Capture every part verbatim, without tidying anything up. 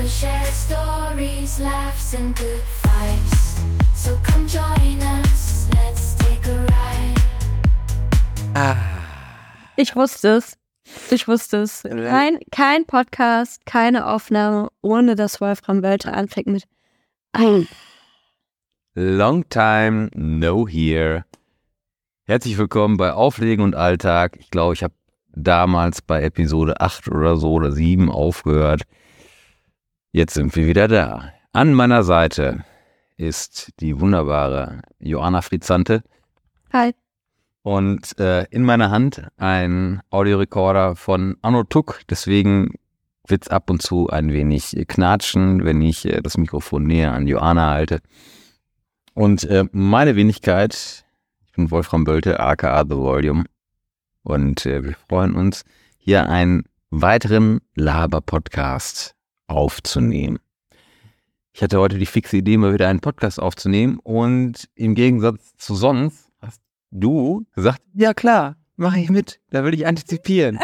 We'll share stories, laughs and good vibes. So come join us, let's take a ride. Ah. Ich wusste es. Ich wusste es. Kein, kein Podcast, keine Aufnahme, ohne dass Wolfram Wölter anfängt mit ein. Long time no here. Herzlich willkommen bei Auflegen und Alltag. Ich glaube, ich habe damals bei Episode acht oder so oder sieben aufgehört. Jetzt sind wir wieder da. An meiner Seite ist die wunderbare Joanna Frizzante. Hi. Und äh, in meiner Hand ein Audiorekorder von Anno Tuck. Deswegen wird es ab und zu ein wenig knatschen, wenn ich äh, das Mikrofon näher an Joanna halte. Und äh, meine Wenigkeit, ich bin Wolfram Wölter, aka The Volume. Und äh, wir freuen uns, hier einen weiteren Laber-Podcast aufzunehmen. Ich hatte heute die fixe Idee, mal wieder einen Podcast aufzunehmen. Und im Gegensatz zu sonst hast du gesagt, ja klar, mache ich mit, da will ich antizipieren.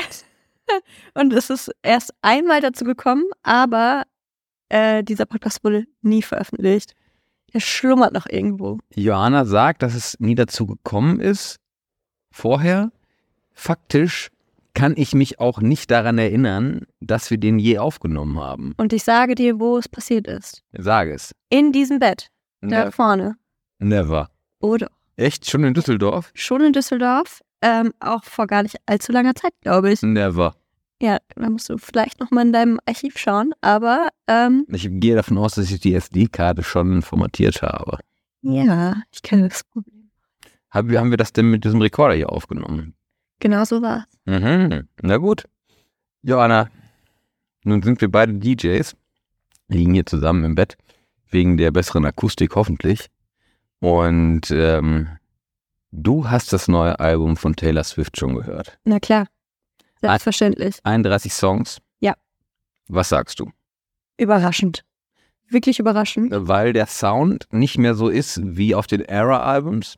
Und es ist erst einmal dazu gekommen, aber äh, dieser Podcast wurde nie veröffentlicht. Er schlummert noch irgendwo. Joanna sagt, dass es nie dazu gekommen ist. Vorher, faktisch, kann ich mich auch nicht daran erinnern, dass wir den je aufgenommen haben. Und ich sage dir, wo es passiert ist. Sage es. In diesem Bett. Da Never. vorne. Never. Oder Echt? Schon in Düsseldorf? schon in Düsseldorf. Ähm, auch vor gar nicht allzu langer Zeit, glaube ich. Never. Ja, da musst du vielleicht noch mal in deinem Archiv schauen. Aber, ähm, Ich gehe davon aus, dass ich die S D-Karte schon formatiert habe. ja, ich kenne das Problem. Haben wir, haben wir das denn mit diesem Rekorder hier aufgenommen? Genau so war's. Mhm. Na gut. Joanna, nun sind wir beide D Js, liegen hier zusammen im Bett, wegen der besseren Akustik hoffentlich. Und ähm, du hast das neue Album von Taylor Swift schon gehört. Na klar. Selbstverständlich. einunddreißig Songs. Ja. Was sagst du? Überraschend. Wirklich überraschend. Weil der Sound nicht mehr so ist wie auf den Era-Albums.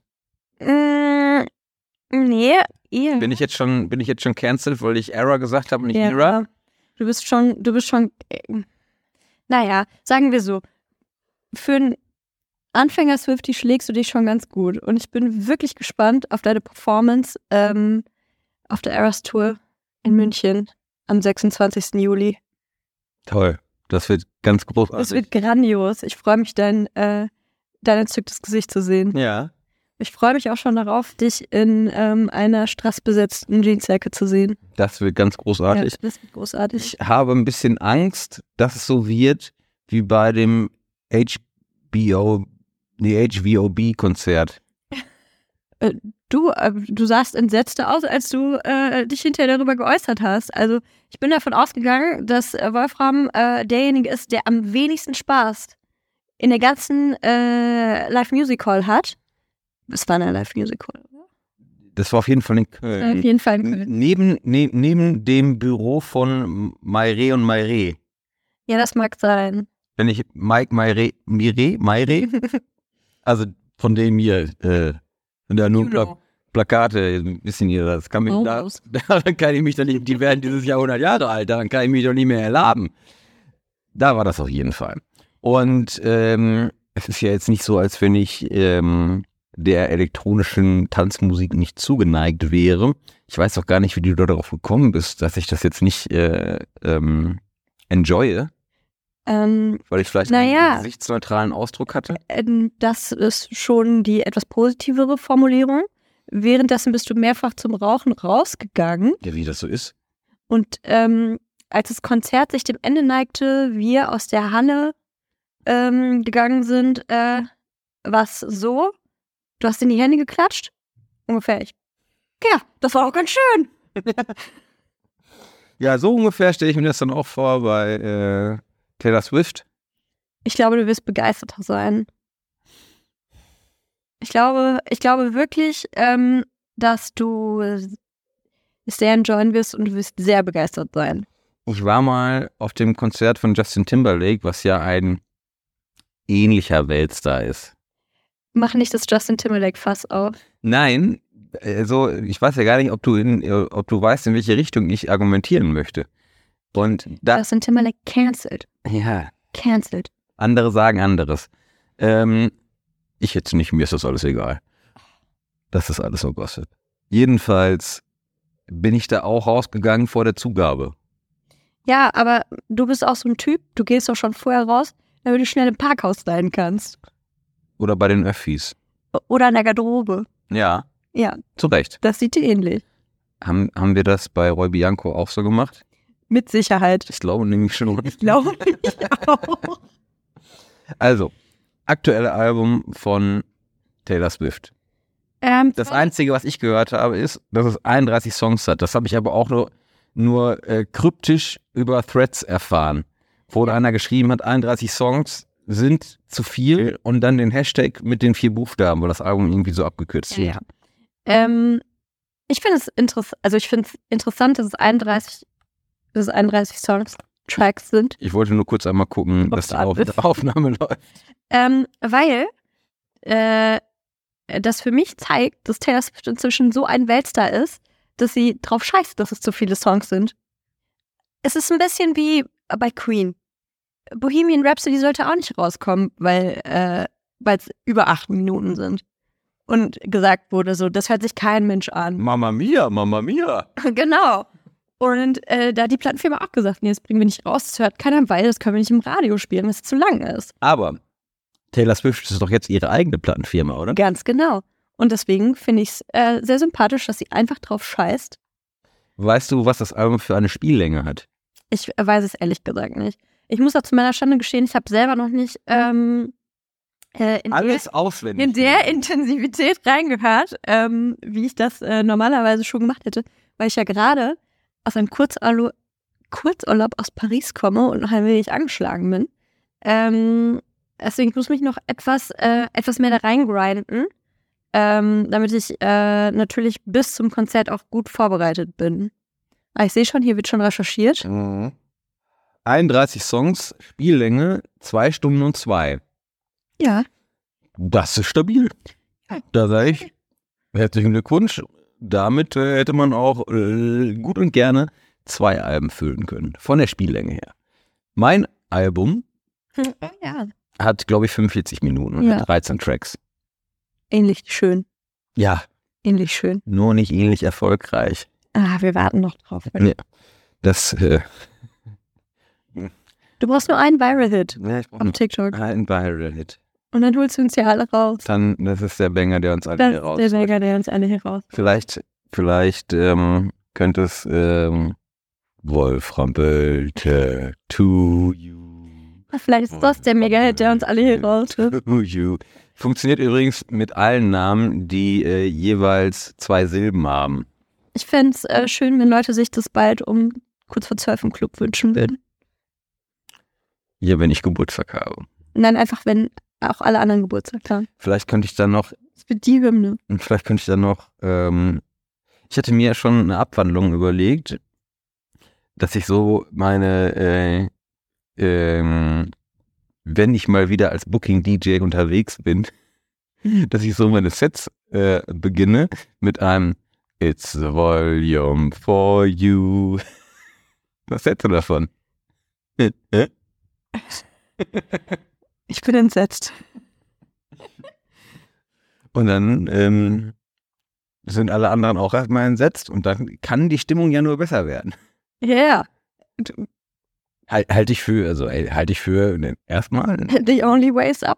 Äh, nee, eher. Bin ich jetzt schon, bin ich jetzt schon cancelled, weil ich Era gesagt habe und nicht ja, Era? Du bist schon, du bist schon, äh, naja, sagen wir so, für einen Anfänger-Swiftie schlägst du dich schon ganz gut. Und ich bin wirklich gespannt auf deine Performance ähm, auf der Eras Tour in München am sechsundzwanzigsten Juli. Toll. Das wird ganz großartig. Das wird grandios. Ich freue mich, dein, äh, dein entzücktes Gesicht zu sehen. Ja. Ich freue mich auch schon darauf, dich in ähm, einer strassbesetzten Jeansjacke zu sehen. Das wird ganz großartig. Ja, das wird großartig. Ich habe ein bisschen Angst, dass es so wird wie bei dem H B O, die H V O B-Konzert. Äh, du, äh, du sahst entsetzter aus, als du äh, dich hinterher darüber geäußert hast. Also ich bin davon ausgegangen, dass äh, Wolfram äh, derjenige ist, der am wenigsten Spaß in der ganzen äh, Live-Music-Hall hat. Es war eine Live-Music-Hall, oder? Das war auf jeden Fall in Köln. Auf jeden Fall in Köln. Neben, ne, neben dem Büro von Mayre und Mayre. Ja, das mag sein. Wenn ich Mike Mayre, Mire, Mayre, also von dem hier, äh, sind da nur Pla- Plakate, wissen ihr das? Kann mich, Oh, da, was? daran kann ich mich doch nicht, die werden dieses Jahr hundert Jahre alt, daran kann ich mich doch nicht mehr erlaben. Da war das auf jeden Fall. Und ähm, es ist ja jetzt nicht so, als wenn ich ähm, der elektronischen Tanzmusik nicht zugeneigt wäre. Ich weiß auch gar nicht, wie du darauf gekommen bist, dass ich das jetzt nicht äh, ähm, enjoye, Ähm, weil ich vielleicht Naja. einen gesichtsneutralen Ausdruck hatte. ähm, das ist schon die etwas positivere Formulierung. Währenddessen bist du mehrfach zum Rauchen rausgegangen. Ja, wie das so ist. Und ähm, als das Konzert sich dem Ende neigte, wir aus der Halle ähm, gegangen sind, äh, war es so, du hast in die Hände geklatscht. Ungefähr ich. Ja, das war auch ganz schön. Ja, so ungefähr stelle ich mir das dann auch vor bei äh, Taylor Swift. Ich glaube, du wirst begeisterter sein. Ich glaube, ich glaube wirklich, ähm, dass du es sehr enjoyen wirst und du wirst sehr begeistert sein. Ich war mal auf dem Konzert von Justin Timberlake, was ja ein ähnlicher Weltstar ist. Mach nicht das Justin Timberlake-Fass auf. Nein, also ich weiß ja gar nicht, ob du in, ob du weißt, in welche Richtung ich argumentieren möchte. Und da, Das sind Timberlake cancelled. ja, Cancelled. andere sagen anderes. Ähm, ich jetzt nicht, mir ist das alles egal. Das ist alles so Gossip. Jedenfalls bin ich da auch rausgegangen vor der Zugabe. Ja, aber du bist auch so ein Typ, du gehst doch schon vorher raus, damit du schnell im Parkhaus sein kannst. Oder bei den Öffis. Oder in der Garderobe. Ja, Ja, zu Recht. das sieht dir ähnlich. Haben, haben wir das bei Roy Bianco auch so gemacht? Mit Sicherheit. Ich glaube nämlich schon. Ich glaube ich auch. Also, aktuelle Album von Taylor Swift. Ähm, Das Einzige, was ich gehört habe, ist, dass es einunddreißig Songs hat. Das habe ich aber auch nur, nur äh, kryptisch über Threads erfahren. Wo da einer geschrieben hat, einunddreißig Songs sind zu viel und dann den Hashtag mit den vier Buchstaben, weil das Album irgendwie so abgekürzt Ja, wird. ja. Ähm, ich finde es interessant, also ich finde es interessant, dass es einunddreißig, dass es einunddreißig Songs, Tracks sind. Ich wollte nur kurz einmal gucken, Ob dass die es Auf ab ist. Aufnahme läuft. Ähm, weil äh, das für mich zeigt, dass Taylor Swift inzwischen so ein Weltstar ist, dass sie drauf scheißt, dass es zu viele Songs sind. Es ist ein bisschen wie bei Queen. Bohemian Rhapsody sollte auch nicht rauskommen, weil äh, weil es über acht Minuten sind. Und gesagt wurde so, das hört sich kein Mensch an. Mama Mia, Mama Mia. Genau. Und äh, da hat die Plattenfirma auch gesagt, nee, das bringen wir nicht raus, das hört keiner, weil das können wir nicht im Radio spielen, weil es zu lang ist. Aber Taylor Swift ist doch jetzt ihre eigene Plattenfirma, oder? Ganz genau. Und deswegen finde ich es äh, sehr sympathisch, dass sie einfach drauf scheißt. Weißt du, was das Album für eine Spiellänge hat? Ich weiß es ehrlich gesagt nicht. Ich muss auch zu meiner Schande gestehen, ich habe selber noch nicht ähm, äh, in, Alles der, auswendig. in der Intensivität reingehört, ähm, wie ich das äh, normalerweise schon gemacht hätte, weil ich ja gerade aus einem Kurzurlaub, Kurzurlaub aus Paris komme und noch ein wenig angeschlagen bin. Ähm, deswegen ich muss mich noch etwas, äh, etwas mehr da reingrinden, ähm, damit ich äh, natürlich bis zum Konzert auch gut vorbereitet bin. Ah, ich sehe schon, hier wird schon recherchiert. Mhm. einunddreißig Songs, Spiellänge, zwei Stunden und zwei. Ja. Das ist stabil. Da sage ich, herzlichen Glückwunsch. Damit äh, hätte man auch äh, gut und gerne zwei Alben füllen können. Von der Spiellänge her. Mein Album Ja. hat, glaube ich, fünfundvierzig Minuten, Ja. hat dreizehn Tracks. Ähnlich schön. Ja, Ähnlich schön. nur nicht ähnlich erfolgreich. Ah, wir warten noch drauf. Ja. Das, äh, Du brauchst nur einen Viral-Hit ja, ich brauche auf noch TikTok. einen Viral-Hit. Und dann holst du uns ja alle raus. Dann, das ist der Banger, der uns alle Das hier ist raus. der Mega, der uns alle hier raus. Vielleicht, vielleicht ähm, könnte es ähm, Wolfram Bölte, To You. Ah, vielleicht ist das der Mega-Hit, der uns alle hier raus. To You. Funktioniert übrigens mit allen Namen, die äh, jeweils zwei Silben haben. Ich fände es äh, schön, wenn Leute sich das bald um kurz vor zwölf im Club wünschen würden. Ja, wenn ich Geburtstag habe. Nein, einfach wenn auch alle anderen Geburtstag haben. Vielleicht könnte ich dann noch, Das wird die Hymne. vielleicht könnte ich dann noch, ähm, ich hatte mir schon eine Abwandlung überlegt, dass ich so meine, äh, ähm, wenn ich mal wieder als Booking-D J unterwegs bin, dass ich so meine Sets äh, beginne mit einem It's the volume for you. Was hältst du davon? Ich bin entsetzt. Und dann ähm, sind alle anderen auch erstmal entsetzt und dann kann die Stimmung ja nur besser werden. Ja, yeah. Halt, halte ich für, also ey, halte ich für ne, erstmal. The only way is up.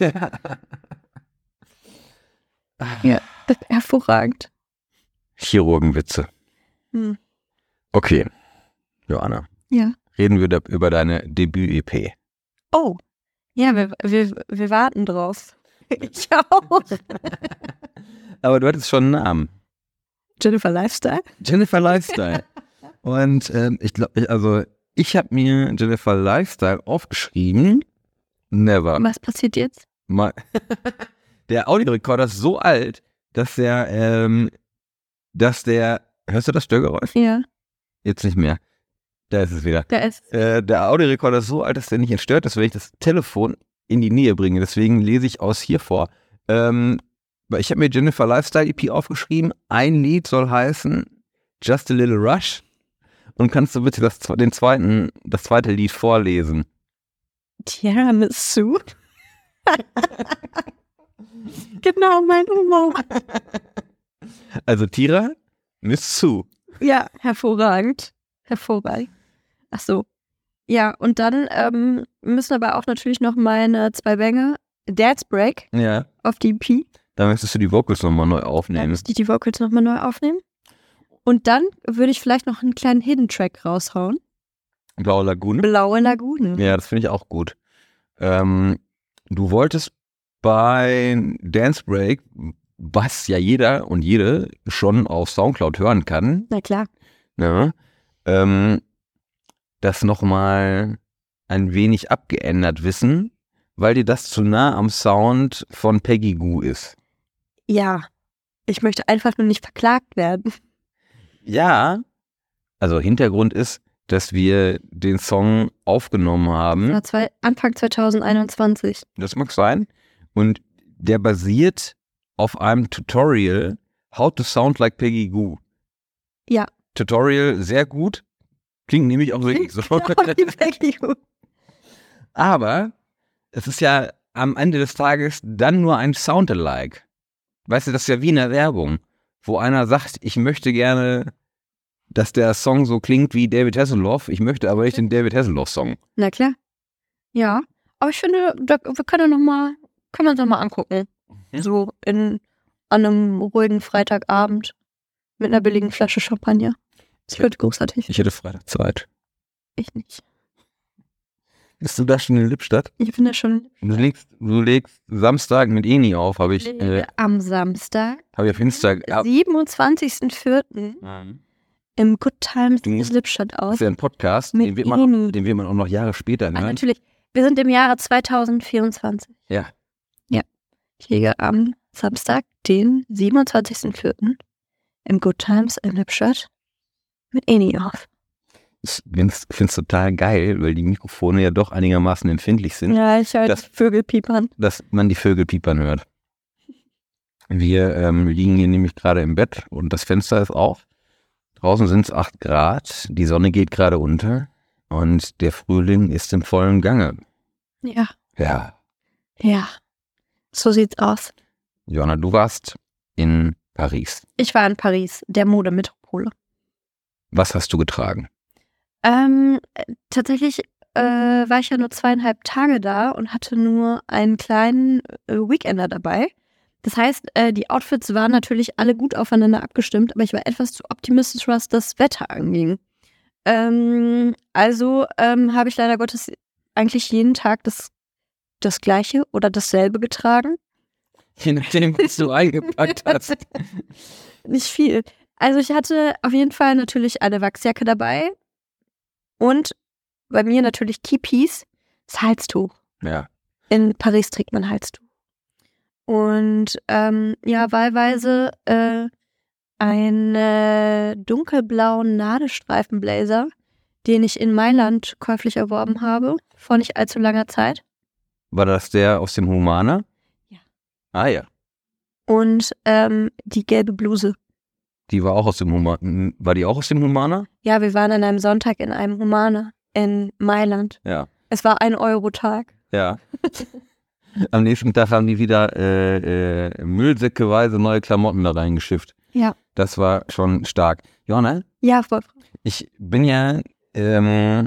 Ja, das ist hervorragend. Chirurgenwitze. Hm. Okay, Joanna, Ja. reden wir da über deine Debüt-E P. Oh. Ja, wir, wir, wir warten drauf. Ich auch. Aber du hattest schon einen Namen. Jennifer Lifestyle? Jennifer Lifestyle. Und ähm, ich glaube, also ich habe mir Jennifer Lifestyle aufgeschrieben. Never. Was passiert jetzt? Mal. Der Audiorekorder ist so alt, dass der, ähm, dass der, hörst du das Störgeräusch? Ja, Jetzt nicht mehr. Da ist es wieder. da ist. Äh, der Audiorekorder ist so alt, dass der nicht entstört ist, wenn ich das Telefon in die Nähe bringe. Deswegen lese ich aus hier vor. Ähm, weil ich habe mir Jennifer Lifestyle E P aufgeschrieben. Ein Lied soll heißen Just a Little Rush. Und kannst du bitte das, den zweiten, das zweite Lied vorlesen? Tiramisu. Genau, mein Humor. Also Tira, Missu. Ja, hervorragend. Hervorragend. Ach so. Ja, und dann ähm, müssen aber auch natürlich noch meine zwei Bänge Dance Break Ja. auf die E P. Da möchtest du die Vocals nochmal neu Dann aufnehmen. müsste ich die Vocals nochmal neu aufnehmen. Und dann würde ich vielleicht noch einen kleinen Hidden Track raushauen. Blaue Lagune. Blaue Lagune. Ja, das finde ich auch gut. Ähm, du wolltest bei Dance Break, was ja jeder und jede schon auf Soundcloud hören kann, Na klar. ne, ähm, das nochmal ein wenig abgeändert wissen, weil dir das zu nah am Sound von Peggy Gou ist. Ja. Ich möchte einfach nur nicht verklagt werden. Ja, also Hintergrund ist, dass wir den Song aufgenommen haben. Das war zwei, Anfang zwanzig einundzwanzig. Das mag sein. Und der basiert auf einem Tutorial, How to Sound Like Peggy Gou. Ja. Tutorial sehr gut. Klingt nämlich auch wirklich so. Die Peggy Gou. Aber es ist ja am Ende des Tages dann nur ein Sound-alike. Weißt du, das ist ja wie in der Werbung, wo einer sagt, ich möchte gerne, dass der Song so klingt wie David Hasselhoff, ich möchte aber nicht den David Hasselhoff-Song. Na klar. Ja. Aber ich finde, da, wir können noch mal, können wir uns noch mal angucken. Mhm. So in, an einem ruhigen Freitagabend mit einer billigen Flasche Champagner. Das wird großartig. Ich hätte Freitag Zeit. Ich nicht. Bist du da schon in Lippstadt? Ich finde schon Du legst, du legst Samstag mit Eni auf, habe ich, äh, am Samstag, hab ich auf Instagram. siebenundzwanzigsten vierten Mhm. im Good Times Du in musst- Lippstadt Das aus. ist ja ein Podcast, Mit den wird, man, Eni. den wird man auch noch Jahre später Ah, hören. natürlich. Wir sind im Jahre zwanzig vierundzwanzig. Ja. Ja. Ich lege am Samstag, den siebenundzwanzigsten vierten im Good Times in Lippstadt mit Eni auf. Ich finde es total geil, weil die Mikrofone ja doch einigermaßen empfindlich sind, Ja, ich höre Das- Vögel piepern. dass man die Vögel piepern hört. Wir ähm, liegen hier nämlich gerade im Bett und das Fenster ist auf. Draußen sind es acht Grad, die Sonne geht gerade unter und der Frühling ist im vollen Gange. Ja, Ja, ja. So sieht's aus. Johanna, du warst in Paris. Ich war in Paris, der Modemetropole. Was hast du getragen? Ähm, äh, tatsächlich äh, war ich ja nur zweieinhalb Tage da und hatte nur einen kleinen äh, Weekender dabei. Das heißt, äh, die Outfits waren natürlich alle gut aufeinander abgestimmt, aber ich war etwas zu optimistisch, was das Wetter anging. Ähm, also ähm, habe ich leider Gottes eigentlich jeden Tag das, das Gleiche oder dasselbe getragen. Je nachdem, was du eingepackt hast. Nicht viel. Also ich hatte auf jeden Fall natürlich eine Wachsjacke dabei und bei mir natürlich Keypiece, das Halstuch. Ja. In Paris trägt man Halstuch. Und ähm, ja, wahlweise äh, einen äh, dunkelblauen Nadelstreifenblazer, den ich in Mailand käuflich erworben habe, vor nicht allzu langer Zeit. War das der aus dem Humana? Ja. Ah ja. Und ähm, die gelbe Bluse. Die war auch aus dem Humana. War die auch aus dem Humana? Ja, wir waren an einem Sonntag in einem Humana in Mailand. Ja. Es war ein Euro-Tag. Ja. Am nächsten Tag haben die wieder äh, äh, müllsäckeweise neue Klamotten da reingeschifft. Ja. Das war schon stark. Johanna, Ja, voll. ich bin ja ähm,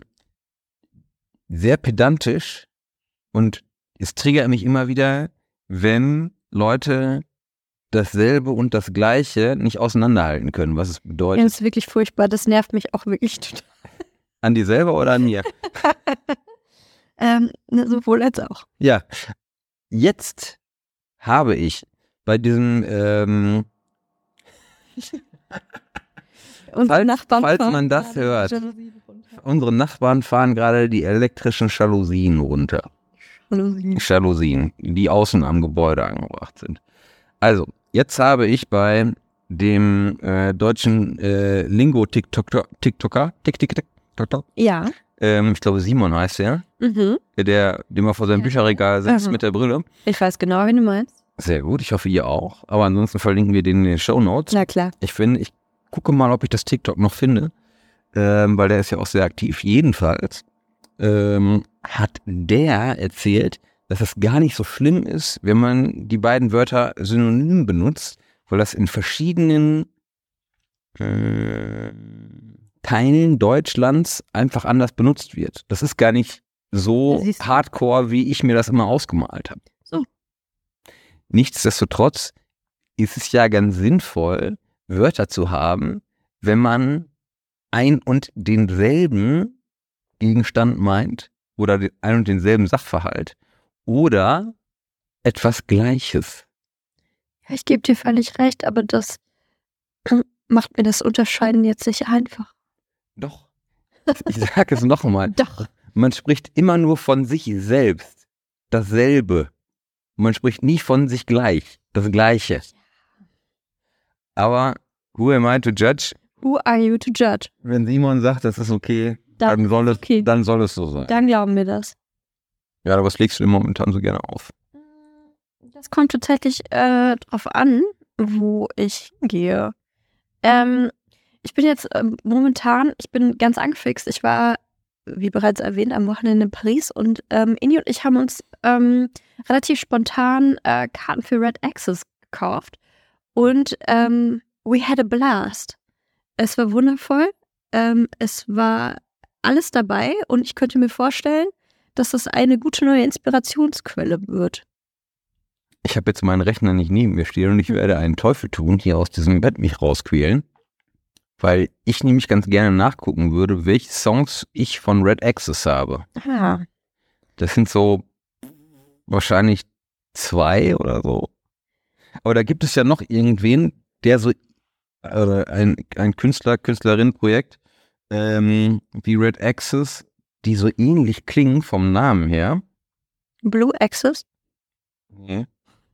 sehr pedantisch und es triggert mich immer wieder, wenn Leute dasselbe und das Gleiche nicht auseinanderhalten können, was es Ja, bedeutet. das ist wirklich furchtbar. Das nervt mich auch wirklich total. An dir selber oder an mir? ähm, ne, sowohl als auch. Ja. Jetzt habe ich bei diesem ähm, Unsere Falls- Nachbarn falls fahren man das gerade hört. die Jalousien runter. Unsere Nachbarn fahren gerade die elektrischen Jalousien runter. Jalousien. Jalousien, die außen am Gebäude angebracht sind. Also, jetzt habe ich bei dem äh, deutschen äh, Lingo-TikToker, TikToker, TikToker, Ja. ähm, ich glaube Simon heißt der, Mhm. der, der immer vor seinem Ja. Bücherregal sitzt Mhm. mit der Brille. Ich weiß genau, wen du meinst. Sehr gut, ich hoffe ihr auch. Aber ansonsten verlinken wir den in den Shownotes. Na klar. Ich finde, ich gucke mal, ob ich das TikTok noch finde. ähm, weil der ist ja auch sehr aktiv. Jedenfalls ähm, hat der erzählt, dass es gar nicht so schlimm ist, wenn man die beiden Wörter synonym benutzt, weil das in verschiedenen äh, Teilen Deutschlands einfach anders benutzt wird. Das ist gar nicht so Siehst du. hardcore, wie ich mir das immer ausgemalt habe. So. Nichtsdestotrotz ist es ja ganz sinnvoll, Wörter zu haben, wenn man ein und denselben Gegenstand meint oder den, ein und denselben Sachverhalt oder etwas Gleiches. Ja, ich gebe dir völlig recht, aber das macht mir das Unterscheiden jetzt nicht einfach. Doch. Ich sage es nochmal. Doch. Man spricht immer nur von sich selbst. Dasselbe. Man spricht nie von sich gleich. Das Gleiche. Aber who am I to judge? Who are you to judge? Wenn Simon sagt, das ist okay, dann, Dann soll es, okay. dann soll es so sein. Dann glauben wir das. Ja, aber was legst du denn momentan so gerne auf? Das kommt tatsächlich äh, drauf an, wo ich gehe. Ähm, ich bin jetzt ähm, momentan, ich bin ganz angefixt. Ich war, wie bereits erwähnt, am Wochenende in Paris und ähm, Inni und ich haben uns ähm, relativ spontan äh, Karten für Red Access gekauft und ähm, we had a blast. Es war wundervoll. Ähm, es war alles dabei und ich könnte mir vorstellen, dass das eine gute neue Inspirationsquelle wird. Ich habe jetzt meinen Rechner nicht neben mir stehen und ich werde einen Teufel tun, hier aus diesem Bett mich rausquälen, weil ich nämlich ganz gerne nachgucken würde, welche Songs ich von Red Access habe. Ah. Das sind so wahrscheinlich zwei oder so. Aber da gibt es ja noch irgendwen, der so, oder ein, ein Künstler, Künstlerin-Projekt, ähm, wie Red Access, die so ähnlich klingen vom Namen her. Blue Access? Nee.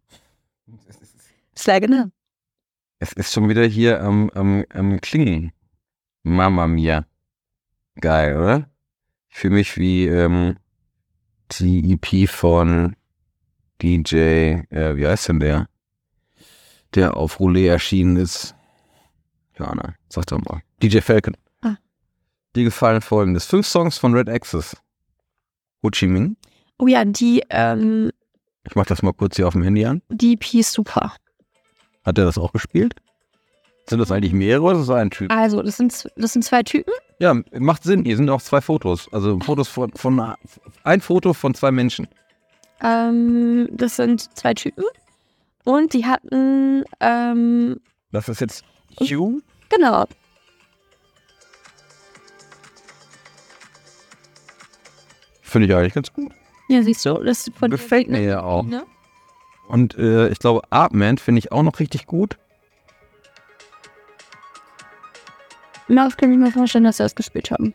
Sehr genau. Es ist schon wieder hier am, am, am Klingen. Mama mia. Geil, oder? Ich fühle mich wie ähm, die E P von D J, äh, wie heißt denn der? Der auf Roulette erschienen ist. Johanna, sag doch mal. D J Falcon. Ah. Dir gefallen folgendes. Fünf Songs von Red Access. Ho Chi Minh. Oh ja, die, ähm, Ich mach das mal kurz hier auf dem Handy an. die E P ist super. Hat er das auch gespielt? Sind das eigentlich mehrere oder ist das ein Typ? Also, das sind, das sind zwei Typen. Ja, macht Sinn. Hier sind auch zwei Fotos. Also Fotos von, von ein Foto von zwei Menschen. Ähm, das sind zwei Typen. Und die hatten, ähm, Das ist jetzt Hugh. genau. Finde ich eigentlich ganz gut. Ja, siehst du, das ist von Gefällt mir ja auch. Ne? Und äh, ich glaube, Artman finde ich auch noch richtig gut. Na, das kann ich mir vorstellen, dass sie das gespielt haben.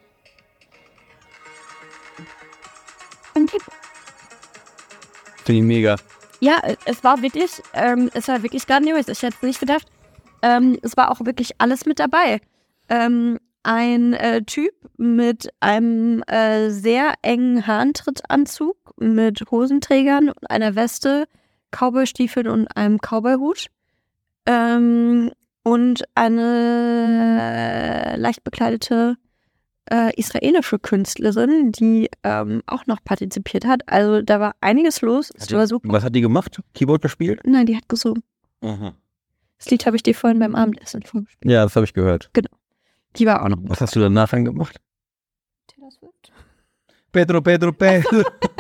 Okay. Finde ich mega. Ja, es war wirklich, ähm, es war wirklich grandios. Ich hätte es nicht gedacht. Ähm, es war auch wirklich alles mit dabei. Ähm, ein äh, Typ mit einem äh, sehr engen Haarentrittanzug, mit Hosenträgern und einer Weste, Cowboystiefeln und einem Cowboyhut. Ähm, und eine äh, leicht bekleidete äh, israelische Künstlerin, die ähm, auch noch partizipiert hat. Also da war einiges los. Es war super. Was hat die gemacht? Keyboard gespielt? Nein, die hat gesungen. Aha. Das Lied habe ich dir vorhin beim Abendessen vorgespielt. Ja, das habe ich gehört. Die war auch noch. Was hast du danach dann gemacht? Taylor Swift? Pedro, Pedro, Pedro.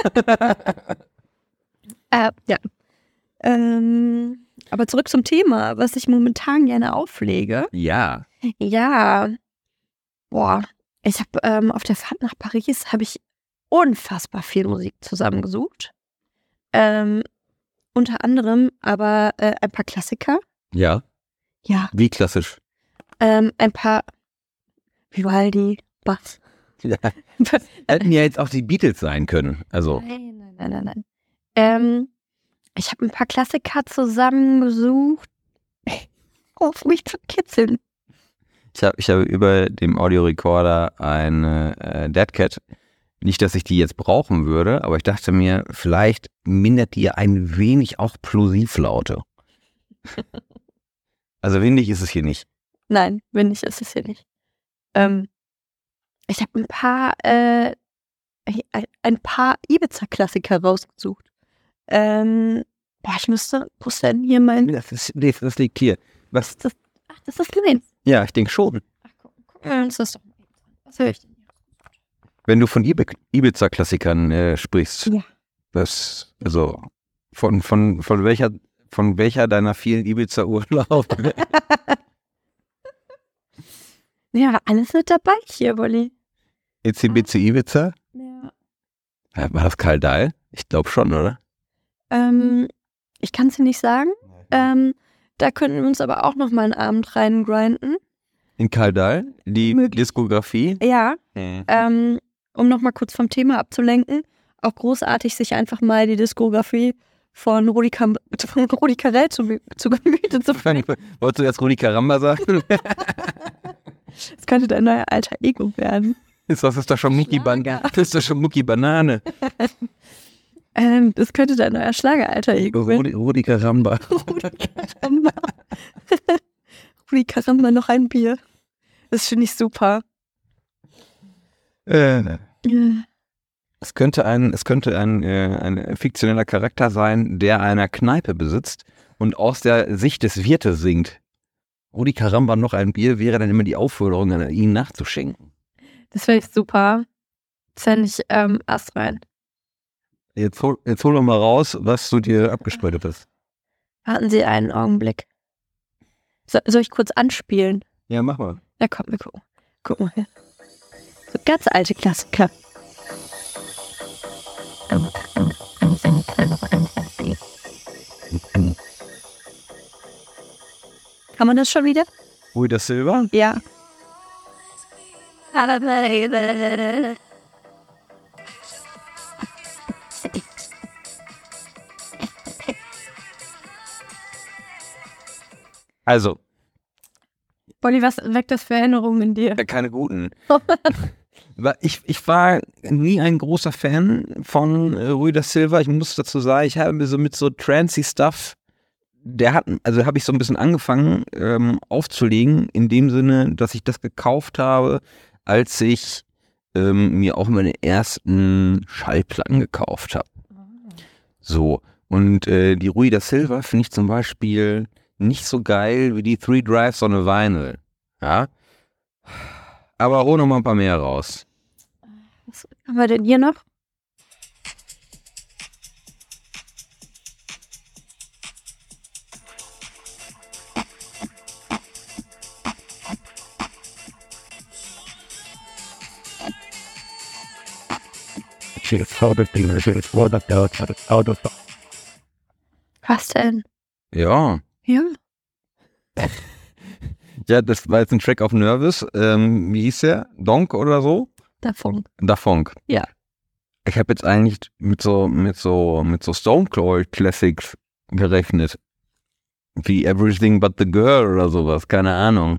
Äh, ja. Ähm, aber zurück zum Thema, was ich momentan gerne auflege. Ja. Ja. Boah. Ich habe ähm, auf der Fahrt nach Paris habe ich unfassbar viel Musik zusammengesucht. Ähm, unter anderem aber äh, ein paar Klassiker. Ja. Ja. Wie klassisch. Ähm, ein paar Vivaldi, Bach. Ja. Hätten ja jetzt auch die Beatles sein können. Also. Nein, nein, nein, nein, nein. Ähm, ich habe ein paar Klassiker zusammengesucht. Auf mich zu kitzeln. Ich habe ich hab über dem Audiorekorder eine äh, Dead Cat. Nicht, dass ich die jetzt brauchen würde, aber ich dachte mir, vielleicht mindert die ein wenig auch Plosivlaute. Also windig ist es hier nicht. Nein, windig ist es hier nicht. Ähm, Ich habe ein paar, äh, ein paar Ibiza-Klassiker rausgesucht. Ähm, boah, ich müsste, wo ist denn hier mein... Das, ist, das liegt hier. Was? Das, ach, das ist meins. Ja, ich denke schon. Ach, guck, guck mal uns das doch mal an. Was höre ich denn hier? Wenn du von Ibi- Ibiza-Klassikern äh, sprichst, Ja. das, also von, von, von welcher von welcher deiner vielen Ibiza-Urlaube? Ja, alles mit dabei hier, Wolli. E C B C Ibiza? Ja. Ja, war das Karl Dahl? Ich glaube schon, oder? Ähm, ich kann es dir nicht sagen. Ähm, da könnten wir uns aber auch noch mal einen Abend reingrinden. In Karl Dahl? Die Möglich. Diskografie? Ja, Mhm. ähm, um noch mal kurz vom Thema abzulenken. Auch großartig, sich einfach mal die Diskografie von Rudi, Kam- von Rudi Carrell zu, zu Gemüte zu führen. Wolltest du jetzt Rudi Caramba sagen? Das könnte dein neuer alter Ego werden. Ist das ist doch schon Mucki Ban- Schlager. Das ist doch schon Mucki Banane. Ähm, das könnte dein neuer Schlager-alter Ego werden. Rudi, Rudi Caramba. Rudi Caramba. Rudi Caramba, noch ein Bier. Das finde ich super. Äh, Ja. es könnte ein, es könnte ein, äh, ein fiktioneller Charakter sein, der einer Kneipe besitzt und aus der Sicht des Wirtes singt. Rudi Caramba, noch ein Bier, wäre dann immer die Aufforderung, an ihn nachzuschenken. Das finde ich super. Das fände ich ähm, astrein. Jetzt hol, jetzt hol doch mal raus, was du dir abgespeichert hast. Warten Sie einen Augenblick. So, soll ich kurz anspielen? Ja, mach mal. Na komm, wir gucken. Guck mal her. So ganz alte Klassiker. Kann man das schon wieder? Rui da Silva? Ja. Also, Bolli, was weckt das für Erinnerungen in dir? ja, keine guten. Wa- Ich, ich war nie ein großer Fan von äh, Rui da Silva. Ich muss dazu sagen, ich habe mir so mit so trancy Stuff, der hat, also habe ich so ein bisschen angefangen ähm, aufzulegen, in dem Sinne, dass ich das gekauft habe, als ich ähm, mir auch meine ersten Schallplatten gekauft habe. So, und äh, die Rui da Silva finde ich zum Beispiel nicht so geil wie die Three Drives on a Vinyl. Ja. Aber hol noch mal ein paar mehr raus. Was haben wir denn hier noch? Was denn? Ja. Ja. Ja, das war jetzt ein Track auf Nervous. Ähm, wie hieß der? Donk oder so? Davon. Da Funk. Ja. Ich habe jetzt eigentlich mit so, mit so, mit so Stone Cold Classics gerechnet. Wie Everything But the Girl oder sowas. Keine Ahnung.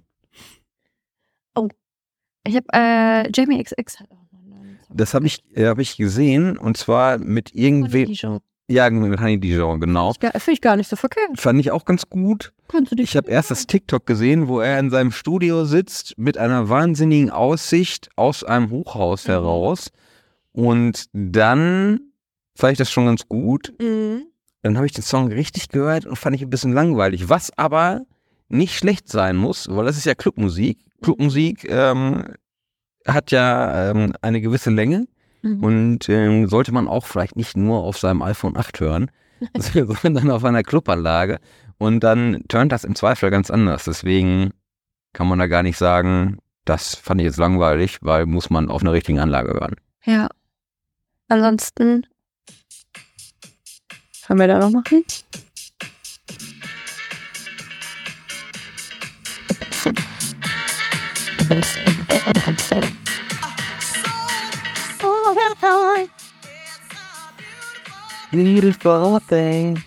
Ich habe, äh, Jamie X X hat auch noch einen Song. Das habe ich, äh, hab ich gesehen und zwar mit irgendwem. Dijon. Ja, mit Honey Dijon, genau. Finde ich gar nicht so verkehrt. Fand ich auch ganz gut. Kannst du dich Ich habe erst das TikTok gesehen, wo er in seinem Studio sitzt mit einer wahnsinnigen Aussicht aus einem Hochhaus Mhm. heraus. Und dann fand ich das schon ganz gut. Mhm. Dann habe ich den Song richtig gehört und fand ich ein bisschen langweilig. Was aber nicht schlecht sein muss, weil das ist ja Clubmusik. Clubmusik ähm, hat ja ähm, eine gewisse Länge. Mhm. Und ähm, sollte man auch vielleicht nicht nur auf seinem iPhone acht hören, sondern auf einer Clubanlage. Und dann turnt das im Zweifel ganz anders. Deswegen kann man da gar nicht sagen, das fand ich jetzt langweilig, weil muss man auf einer richtigen Anlage hören. Ja. Ansonsten. Können wir da noch machen? Beautiful thing.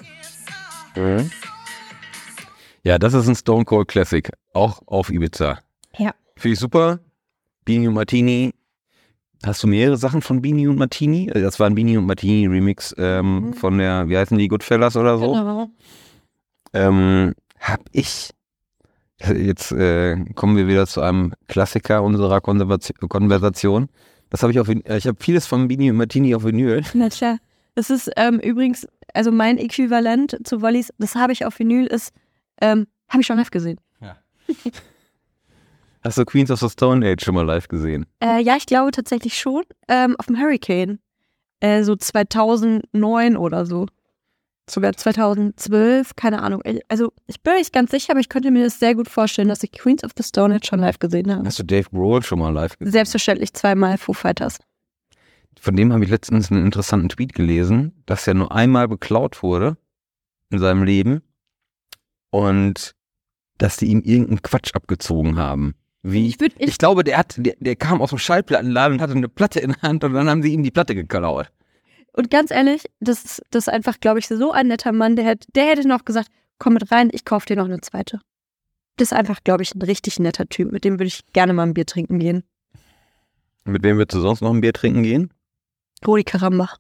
Ja, das ist ein Stone Cold Classic, auch auf Ibiza. Ja. Finde ich super. Beanie und Martini. Hast du mehrere Sachen von Beanie und Martini? Das war ein Beanie und Martini Remix ähm, Mhm. von der, wie heißen die, Goodfellas oder so? Genau. Ähm, hab ich Jetzt äh, kommen wir wieder zu einem Klassiker unserer Konservation- Konversation. Das habe ich auf, Vin- äh, ich habe vieles von Bini und Martini auf Vinyl. Na klar. Das ist ähm, übrigens, also mein Äquivalent zu Wollis, das habe ich auf Vinyl, ist, ähm, habe ich schon live gesehen. Ja. Hast du Queens of the Stone Age schon mal live gesehen? Äh, ja, ich glaube tatsächlich schon. Ähm, auf dem Hurricane. Äh, so zweitausendneun oder so. Sogar zweitausendzwölf, keine Ahnung. Also ich bin nicht ganz sicher, aber ich könnte mir das sehr gut vorstellen, dass ich Queens of the Stone Age schon live gesehen habe. Hast du Dave Grohl schon mal live gesehen? Selbstverständlich zweimal Foo Fighters. Von dem habe ich letztens einen interessanten Tweet gelesen, dass er nur einmal beklaut wurde in seinem Leben und dass die ihm irgendeinen Quatsch abgezogen haben. Wie? Ich, würd, ich, Ich glaube, der hat, der, der kam aus dem Schallplattenladen und hatte eine Platte in der Hand und dann haben sie ihm die Platte geklaut. Und ganz ehrlich, das ist, das ist einfach, glaube ich, so ein netter Mann, der hätte, der hätte noch gesagt, komm mit rein, ich kaufe dir noch eine zweite. Das ist einfach, glaube ich, ein richtig netter Typ, mit dem würde ich gerne mal ein Bier trinken gehen. Mit wem würdest du sonst noch ein Bier trinken gehen? Rudi Karambach.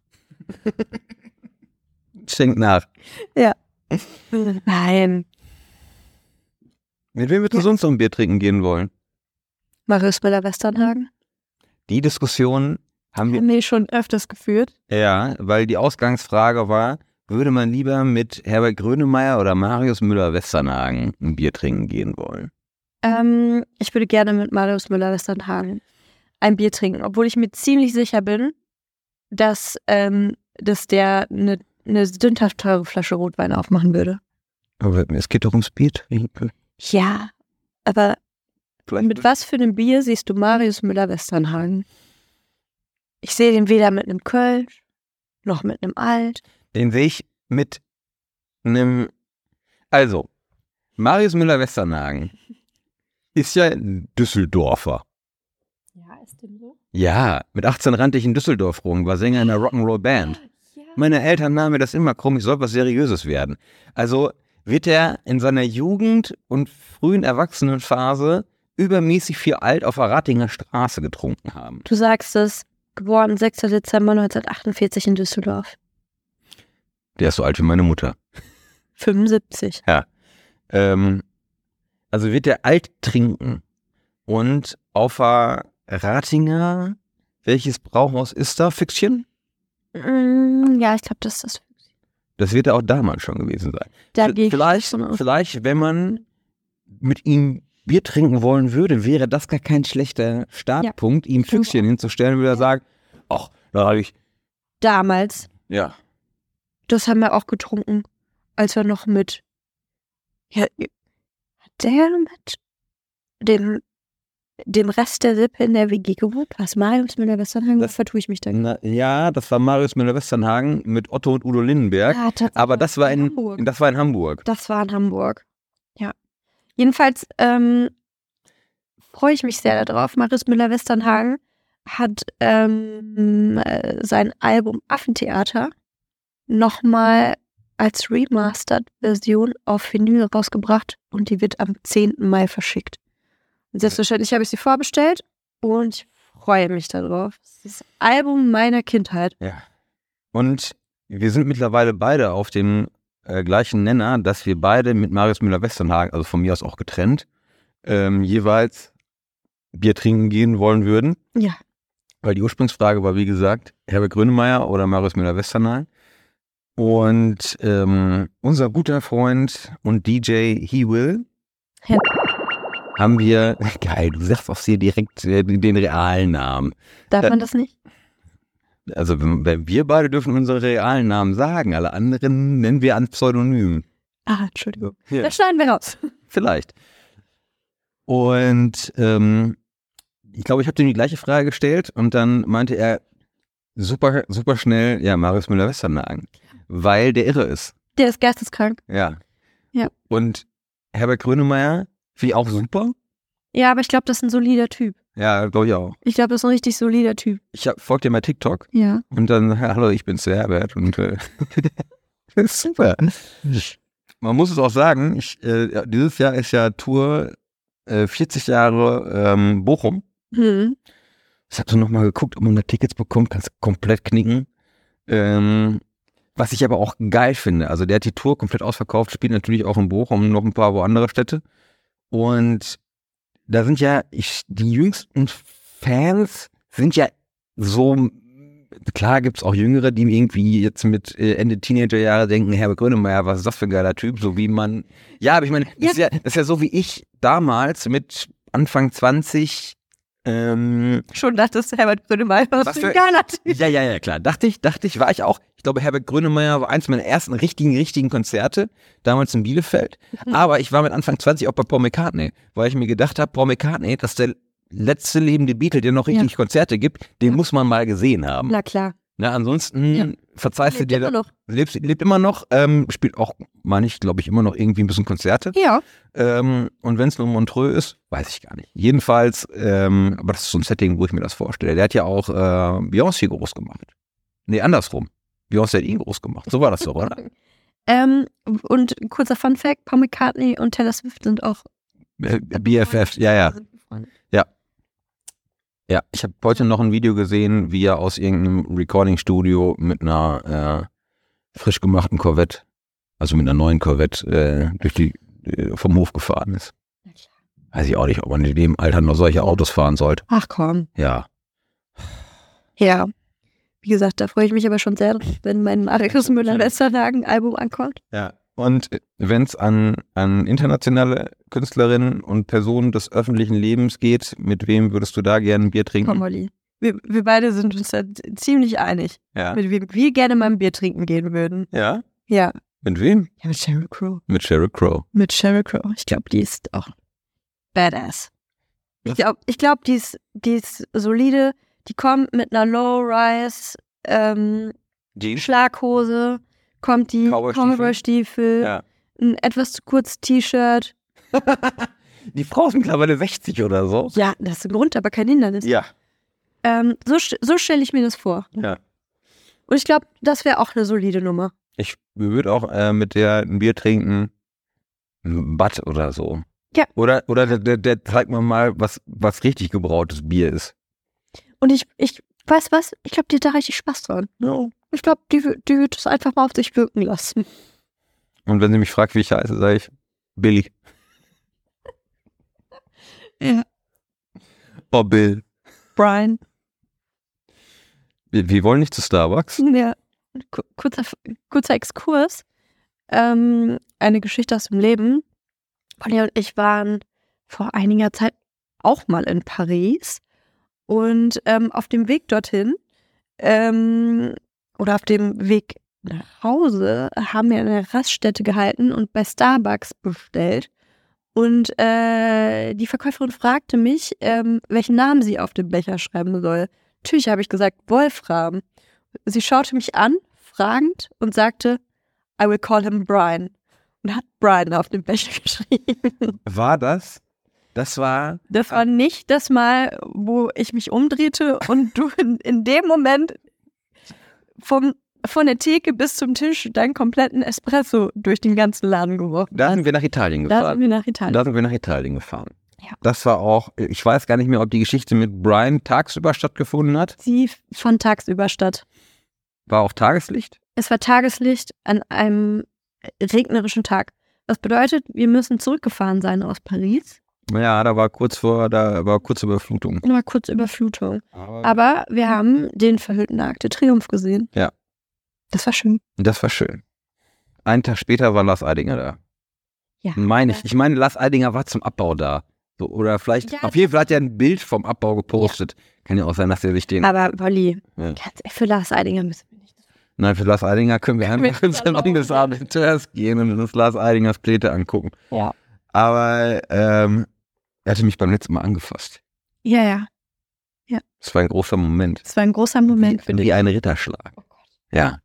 Schenkt nach. Ja. Nein. Mit wem würdest du Ja. sonst noch ein Bier trinken gehen wollen? Marius Müller-Westernhagen. Die Diskussion haben wir, Haben wir schon öfters geführt. ja, weil die Ausgangsfrage war, würde man lieber mit Herbert Grönemeyer oder Marius Müller-Westernhagen ein Bier trinken gehen wollen? Ähm, ich würde gerne mit Marius Müller-Westernhagen ein Bier trinken, obwohl ich mir ziemlich sicher bin, dass, ähm, dass der eine, eine sündhaft teure Flasche Rotwein aufmachen würde. Aber es geht doch ums Bier trinken. Ja, aber Vielleicht mit was für einem Bier siehst du Marius Müller-Westernhagen? Ich sehe den weder mit einem Kölsch, noch mit einem Alt. Den sehe ich mit einem, also, Marius Müller-Westernhagen ist ja ein Düsseldorfer. Ja, ist dem so? Ja, mit achtzehn rannte ich in Düsseldorf rum, war Sänger in einer Rock'n'Roll-Band. Ja. Meine Eltern nahmen mir das immer krumm, ich soll was Seriöses werden. Also wird er in seiner Jugend und frühen Erwachsenenphase übermäßig viel Alt auf der Ratinger Straße getrunken haben. Du sagst es, geboren sechster Dezember neunzehnhundertachtundvierzig in Düsseldorf. Der ist so alt wie meine Mutter. fünfundsiebzig. Ähm, also wird er alt trinken und auf der Ratinger, welches Brauhaus ist da? Fiction? Mm, ja, ich glaube, das ist das. Das wird er auch damals schon gewesen sein. Da V- gehe ich vielleicht, von aus. vielleicht, wenn man mit ihm Bier trinken wollen würde, wäre das gar kein schlechter Startpunkt, ihm Stimmt. Füchschen hinzustellen, würde er Ja. sagen, ach, da habe ich, Damals, ja, das haben wir auch getrunken, als wir noch mit, ja, hat der mit dem, dem Rest der Sippe in der W G gewohnt? Was, Marius Müller-Westernhagen? Das- Das vertue ich mich da. Na, ja, das war Marius Müller-Westernhagen mit Otto und Udo Lindenberg, Ja, tatsächlich. aber das war in, Hamburg. das war in Hamburg. Das war in Hamburg. Ja. Jedenfalls ähm, freue ich mich sehr darauf. Marius Müller-Westernhagen hat ähm, äh, sein Album Affentheater nochmal als Remastered-Version auf Vinyl rausgebracht und die wird am zehnten Mai verschickt. Und selbstverständlich habe ich sie vorbestellt und ich freue mich darauf. Das ist das Album meiner Kindheit. Ja. Und wir sind mittlerweile beide auf dem äh, gleichen Nenner, dass wir beide mit Marius Müller-Westernhagen, also von mir aus auch getrennt, ähm, jeweils Bier trinken gehen wollen würden. Ja. Weil die Ursprungsfrage war, wie gesagt, Herbert Grönemeyer oder Marius Müller-Westernhagen. Und ähm, unser guter Freund und D J He Will Ja. haben wir, geil, du sagst auch hier direkt äh, den realen Namen. Darf Äh, man das nicht? Also wenn wir beide dürfen unsere realen Namen sagen, alle anderen nennen wir an Pseudonym. Ah, Entschuldigung. Ja. Das schneiden wir raus. Vielleicht. Und ähm, ich glaube, ich habe ihm die gleiche Frage gestellt und dann meinte er super, super schnell, ja, Marius Müller-Westernhagen, weil der irre ist. Der ist geisteskrank. Ja. Ja. Und Herbert Grönemeyer finde ich auch super. Ja, aber ich glaube, das ist ein solider Typ. Ja, glaube ich auch. Ich glaube, das ist ein richtig solider Typ. Ich hab, folge dir mal TikTok Ja. und dann, hallo, ich bin's, der Herbert. Und äh, das ist super. Man muss es auch sagen, ich, äh, dieses Jahr ist ja Tour äh, vierzig Jahre ähm, Bochum. Hm. Ich habe so nochmal geguckt, ob man da Tickets bekommt, kannst komplett knicken. Ähm, was ich aber auch geil finde, also der hat die Tour komplett ausverkauft, spielt natürlich auch in Bochum und noch ein paar wo andere Städte. Und da sind ja, ich, die jüngsten Fans sind ja so, klar gibt's auch Jüngere, die irgendwie jetzt mit äh, Ende Teenagerjahre denken, Herbert Grönemeyer, was ist das für ein geiler Typ, so wie man, ja, aber ich meine, das, Ja. ist ja, das ist ja so wie ich damals mit Anfang zwanzig, ähm, Schon dachtest du, Herbert Grönemeyer, was, Was für ein für- geiler Typ. ja, ja, ja, klar, dachte ich, dachte ich, war ich auch, ich glaube, Herbert Grönemeyer war eins meiner ersten richtigen, richtigen Konzerte, damals in Bielefeld, aber ich war mit Anfang zwanzig auch bei Paul McCartney, weil ich mir gedacht habe, Paul McCartney, das ist der letzte lebende Beatle, der noch richtig Konzerte gibt, den muss man mal gesehen haben. Na klar. Na, ansonsten Ja. verzeihst du Lebt dir immer da- noch. Lebt, lebt immer noch, ähm, spielt auch, meine ich, glaube ich, immer noch irgendwie ein bisschen Konzerte. Ja. Ähm, und wenn es nur Montreux ist, weiß ich gar nicht. Jedenfalls, ähm, aber das ist so ein Setting, wo ich mir das vorstelle. Der hat ja auch äh, Beyoncé groß gemacht. Nee, andersrum. Beyoncé hat ihn groß gemacht. So war das doch, oder? Ähm, und kurzer Funfact, Paul McCartney und Taylor Swift sind auch Äh, B F F, ja, ja. sind befreundet. Ja, ich habe heute noch ein Video gesehen, wie er aus irgendeinem Recording-Studio mit einer äh, frisch gemachten Corvette, also mit einer neuen Corvette, äh, durch die äh, vom Hof gefahren ist. Weiß ich auch nicht, ob man in dem Alter noch solche Autos fahren sollte. Ach komm. Ja. Ja. Wie gesagt, da freue ich mich aber schon sehr, wenn mein Marius Müller-Westernhagen-Album ankommt. Ja. Und wenn es an, an internationale Künstlerinnen und Personen des öffentlichen Lebens geht, mit wem würdest du da gerne ein Bier trinken? Komm, Olli. Wir, wir beide sind uns da ziemlich einig, Ja. mit wem wir gerne mal ein Bier trinken gehen würden. Ja? Ja. Mit wem? Ja, mit Sheryl Crow. Mit Sheryl Crow. Mit Sheryl Crow. Ich glaube, die ist auch badass. Ich Was? glaube, ich glaub, die, ist, die ist solide. Die kommt mit einer Low-Rise ähm, Jeans? Schlaghose, kommt die Cowboy-Stiefel? Cowboy-Stiefel, Ja. ein etwas zu kurzes T-Shirt. Die Frau ist mittlerweile sechzig oder so. Ja, das ist ein Grund, aber kein Hindernis. Ja. Ähm, so st- so stelle ich mir das vor. Ja. Und ich glaube, das wäre auch eine solide Nummer. Ich würde auch äh, mit der ein Bier trinken, ein Bad oder so. Ja. Oder, oder der, der, der zeigt mir mal, was, was richtig gebrautes Bier ist. Und ich, ich weiß was, ich glaube, die hat da richtig Spaß dran. Ja. Ich glaube, die, wü- die wird es einfach mal auf sich wirken lassen. Und wenn sie mich fragt, wie ich heiße, sage ich Billy. Ja. Oh, Bill. Brian. Wir, wir wollen nicht zu Starbucks. Ja. Ku- Kurzer, kurzer Exkurs. Ähm, eine Geschichte aus dem Leben. Olli und ich waren vor einiger Zeit auch mal in Paris. Und ähm, auf dem Weg dorthin ähm, oder auf dem Weg nach Hause haben wir eine Raststätte gehalten und bei Starbucks bestellt. Und äh, die Verkäuferin fragte mich, ähm, welchen Namen sie auf dem Becher schreiben soll. Natürlich habe ich gesagt, Wolfram. Sie schaute mich an, fragend, und sagte, I will call him Brian. Und hat Brian auf dem Becher geschrieben. War das? Das war. Das war nicht das Mal, wo ich mich umdrehte und du in, in dem Moment vom, von der Theke bis zum Tisch deinen kompletten Espresso durch den ganzen Laden geworfen Da hast. sind wir nach Italien Da sind gefahren. wir nach Italien. Da sind wir nach Italien gefahren. Ja. Das war auch, ich weiß gar nicht mehr, ob die Geschichte mit Brian tagsüber stattgefunden hat. Sie fand tagsüber statt. War auch Tageslicht. Es war Tageslicht an einem regnerischen Tag. Was bedeutet, wir müssen zurückgefahren sein aus Paris. Ja, da war kurz vor, da war kurze Überflutung. Nur kurz Überflutung. Aber Aber wir haben den verhüllten Arc de Triomphe gesehen. Ja. Das war schön. das war schön. Einen Tag später war Lars Eidinger da. Ja. Meine ich. Ich meine, Lars Eidinger war zum Abbau da. So, oder vielleicht, Ja, auf jeden Fall hat er ein Bild vom Abbau gepostet. Kann ja auch sein, dass er sich den. Aber Polly, Ja. ganz ehrlich, für Lars Eidinger müssen wir nicht. Nein, für Lars Eidinger können wir einfach Wir ins Salon des Abenteuers gehen und uns Lars Eidingers Pläte angucken. Ja. Aber ähm, er hatte mich beim letzten Mal angefasst. Ja, ja. Das war ein großer Moment. Das war ein großer Moment wie, für dich. wie ein Ritterschlag. Oh Gott. Ja.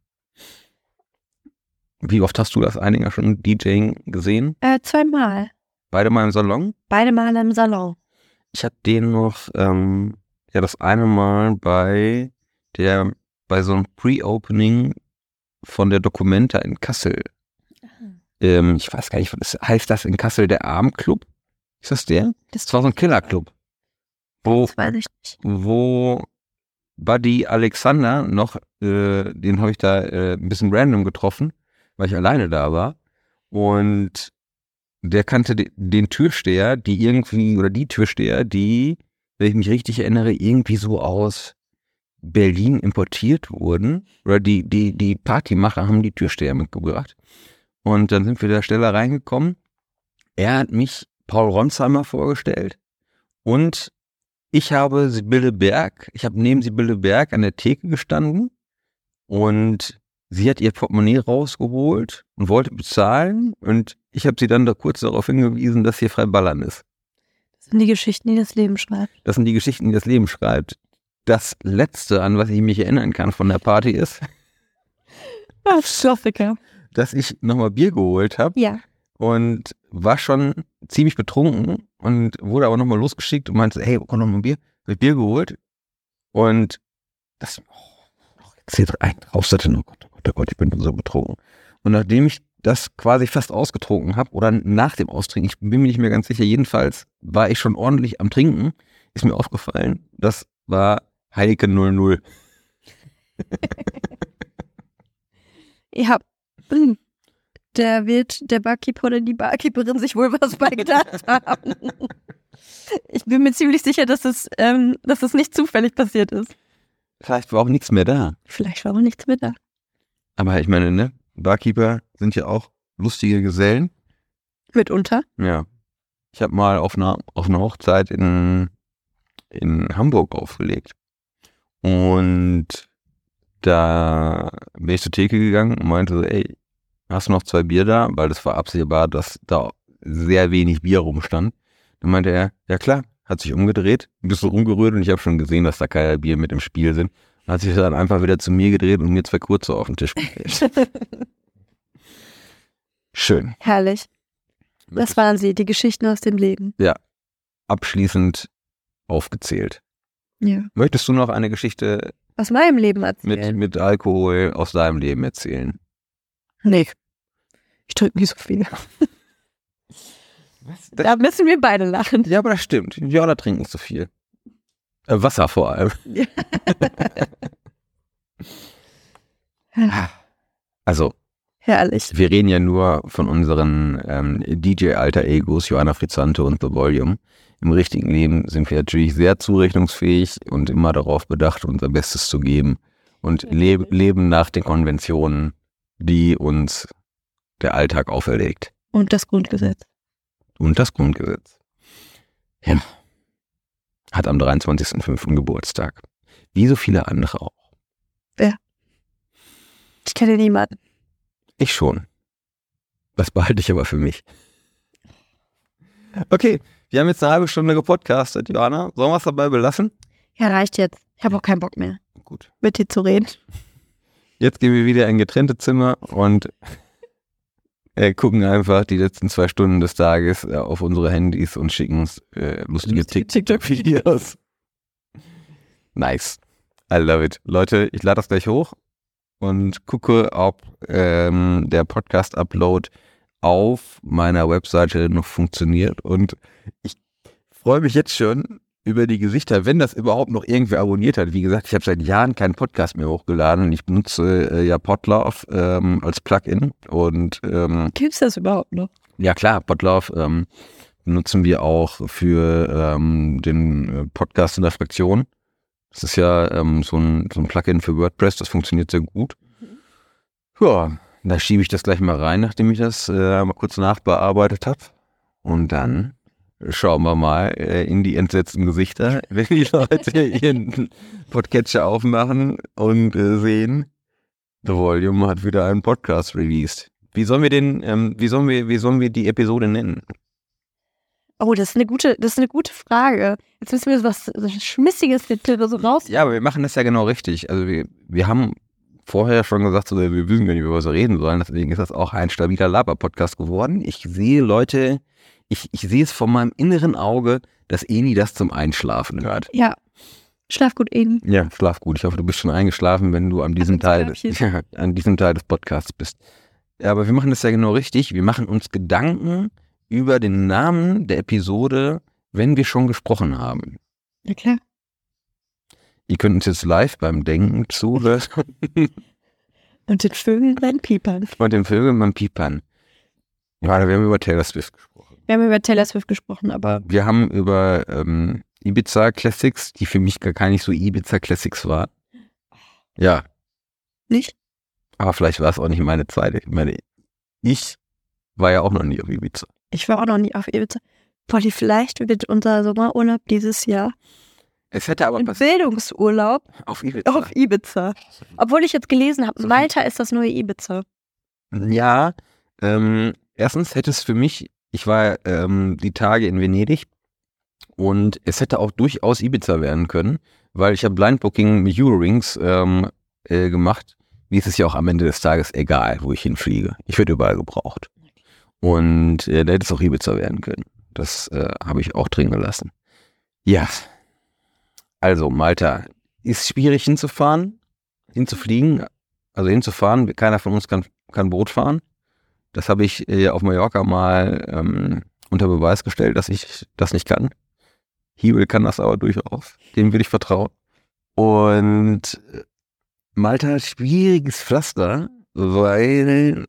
Wie oft hast du das Eidinger schon DJing gesehen? Äh, zweimal. Beide mal im Salon? Beide Mal im Salon. Ich habe den noch, ähm, ja, das eine Mal bei der, bei so einem Pre-Opening von der Documenta in Kassel. Ähm, ich weiß gar nicht, was heißt das in Kassel, der Abendclub? Ist das der? Das war so ein Killerclub. Wo, Das weiß ich nicht. wo Buddy Alexander noch, äh, den habe ich da äh, ein bisschen random getroffen, weil ich alleine da war. Und der kannte de- den Türsteher, die irgendwie, oder die Türsteher, die, wenn ich mich richtig erinnere, irgendwie so aus Berlin importiert wurden. Oder die, die, die Partymacher haben die Türsteher mitgebracht. Und dann sind wir da schneller reingekommen. Er hat mich Paul Ronsheimer vorgestellt und ich habe Sibylle Berg, ich habe neben Sibylle Berg an der Theke gestanden und sie hat ihr Portemonnaie rausgeholt und wollte bezahlen und ich habe sie dann da kurz darauf hingewiesen, dass hier frei Ballern ist. Das sind die Geschichten, die das Leben schreibt. Das sind die Geschichten, die das Leben schreibt. Das Letzte, an was ich mich erinnern kann von der Party ist, Klassiker. dass ich nochmal Bier geholt habe. Ja. Und war schon ziemlich betrunken und wurde aber nochmal losgeschickt und meinte, hey, komm noch mal ein Bier. Hab ich Bier geholt und das, oh, jetzt hier ein raus, oh Gott, oh Gott, oh Gott, ich bin so betrunken. Und nachdem ich das quasi fast ausgetrunken habe oder nach dem Austrinken, ich bin mir nicht mehr ganz sicher, jedenfalls war ich schon ordentlich am Trinken, ist mir aufgefallen, das war Heineken null null. Ja. Da wird der Barkeeper oder die Barkeeperin sich wohl was bei gedacht haben. Ich bin mir ziemlich sicher, dass es, ähm, dass es nicht zufällig passiert ist. Vielleicht war auch nichts mehr da. Vielleicht war auch nichts mehr da. Aber ich meine, ne, Barkeeper sind ja auch lustige Gesellen. Mitunter. Ja. Ich habe mal auf einer auf einer Hochzeit in, in Hamburg aufgelegt. Und da bin ich zur Theke gegangen und meinte so, ey, hast du noch zwei Bier da? Weil das war absehbar, dass da sehr wenig Bier rumstand. Dann meinte er, ja klar, hat sich umgedreht, ein bisschen rumgerührt und ich habe schon gesehen, dass da keine Bier mit im Spiel sind. Dann hat sich dann einfach wieder zu mir gedreht und mir zwei kurze auf den Tisch gelegt. Schön. Herrlich. Das waren sie, die Geschichten aus dem Leben. Ja, abschließend aufgezählt. Ja. Möchtest du noch eine Geschichte Aus meinem Leben mit, erzählen? mit Alkohol aus deinem Leben erzählen? Nee. Ich trinke nicht so viel. Was? Da müssen wir beide lachen. Ja, aber das stimmt. Ja, da trinken nicht so viel. Äh, Wasser vor allem. Also, Herrlich. wir reden ja nur von unseren ähm, D J-Alter-Egos, Johanna Frizzante und The Volume. Im richtigen Leben sind wir natürlich sehr zurechnungsfähig und immer darauf bedacht, unser Bestes zu geben und leb- leben nach den Konventionen, die uns der Alltag auferlegt. Und das Grundgesetz. Und das Grundgesetz. Ja. Hat am dreiundzwanzigsten fünften Geburtstag. Wie so viele andere auch. Ich kenne niemanden. Ich schon. Das behalte ich aber für mich. Okay, wir haben jetzt eine halbe Stunde gepodcastet, Johanna. Sollen wir es dabei belassen? Ja, reicht jetzt. Ich habe auch keinen Bock mehr, Gut. mit dir zu reden. Jetzt gehen wir wieder in getrennte Zimmer und äh, gucken einfach die letzten zwei Stunden des Tages äh, auf unsere Handys und schicken uns äh, lustige Lustige TikTok-Videos. Nice. I love it. Leute, ich lade das gleich hoch und gucke, ob ähm, der Podcast-Upload auf meiner Webseite noch funktioniert. Und ich freue mich jetzt schon über die Gesichter, wenn das überhaupt noch irgendwer abonniert hat. Wie gesagt, ich habe seit Jahren keinen Podcast mehr hochgeladen und ich benutze äh, ja Podlove ähm, als Plugin. Und ähm, Gibt's das überhaupt noch? ja klar, Podlove ähm, benutzen wir auch für ähm, den äh, Podcast in der Fraktion. Das ist ja ähm, so, ein, so ein Plugin für WordPress, das funktioniert sehr gut. Ja, da schiebe ich das gleich mal rein, nachdem ich das äh, mal kurz nachbearbeitet habe. Und dann schauen wir mal äh, in die entsetzten Gesichter, wenn die Leute ihren Podcatcher aufmachen und äh, sehen, The Volume hat wieder einen Podcast released. Wie sollen wir den, ähm, wie sollen wir, wie sollen wir die Episode nennen? Oh, das ist eine gute, das ist eine gute Frage. Jetzt müssen wir was, was Schmissiges mit so raus. Ja, aber wir machen das ja genau richtig. Also wir, wir haben vorher schon gesagt, so, wir wissen gar nicht, über was wir reden sollen. Deswegen ist das auch ein stabiler Laber-Podcast geworden. Ich sehe Leute, ich, ich sehe es von meinem inneren Auge, dass Eni das zum Einschlafen hört. Ja. Schlaf gut, Eden. Ja, schlaf gut. Ich hoffe, du bist schon eingeschlafen, wenn du an diesem Ach, Teil, Schlafchen. ja, an diesem Teil des Podcasts bist. Ja, aber wir machen das ja genau richtig. Wir machen uns Gedanken über den Namen der Episode, wenn wir schon gesprochen haben. Ja, klar. Ihr könnt uns jetzt live beim Denken zuhören. Und den Vögeln beim Piepern. Und den Vögeln beim Piepern. Ja, wir haben über Taylor Swift gesprochen. Wir haben über Taylor Swift gesprochen, aber Wir haben über ähm, Ibiza Classics, die für mich gar gar nicht so Ibiza Classics war. Ja, nicht? aber vielleicht war es auch nicht meine Zeit. Ich meine, ich war ja auch noch nie auf Ibiza. Ich war auch noch nie auf Ibiza. Polly, vielleicht wird unser Sommerurlaub dieses Jahr Es hätte aber ein passiert. Bildungsurlaub Auf Ibiza. auf Ibiza. Obwohl ich jetzt gelesen habe, So viel- Malta ist das neue Ibiza. Ja, ähm, erstens hätte es für mich, ich war ähm, die Tage in Venedig und es hätte auch durchaus Ibiza werden können, weil ich habe Blind Booking mit Eurowings ähm, äh, gemacht. Mir ist es ja auch am Ende des Tages egal, wo ich hinfliege. Ich werde überall gebraucht. Und äh, da hätte es auch Ibiza werden können. Das äh, habe ich auch drin gelassen. Ja, also Malta ist schwierig hinzufahren, hinzufliegen, also hinzufahren. Keiner von uns kann, kann Boot fahren. Das habe ich äh, auf Mallorca mal ähm, unter Beweis gestellt, dass ich das nicht kann. Hiebel kann das aber durchaus. Dem will ich vertrauen. Und äh, Malta, schwieriges Pflaster, weil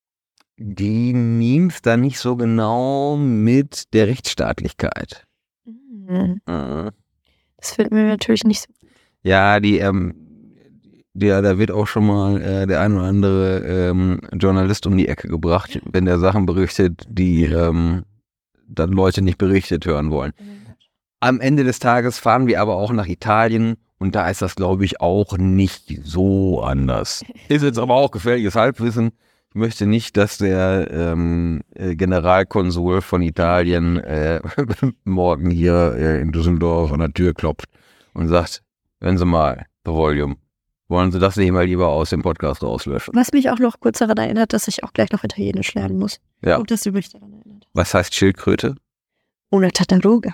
die Memes da nicht so genau mit der Rechtsstaatlichkeit. Mhm. Mhm. Das findet mir natürlich nicht so. Ja, die, ähm, der, da wird auch schon mal äh, der ein oder andere ähm, Journalist um die Ecke gebracht, wenn der Sachen berichtet, die ähm, dann Leute nicht berichtet hören wollen. Am Ende des Tages fahren wir aber auch nach Italien und da ist das, glaube ich, auch nicht so anders. Ist jetzt aber auch gefährliches Halbwissen. Ich möchte nicht, dass der ähm, äh, Generalkonsul von Italien äh, morgen hier äh, in Düsseldorf an der Tür klopft und sagt, hören Sie mal, The Volume, wollen Sie das nicht mal lieber aus dem Podcast rauslöschen? Was mich auch noch kurz daran erinnert, dass ich auch gleich noch Italienisch lernen muss. Ja. Gut, dass du mich daran erinnert. Was heißt Schildkröte? Una tartaruga.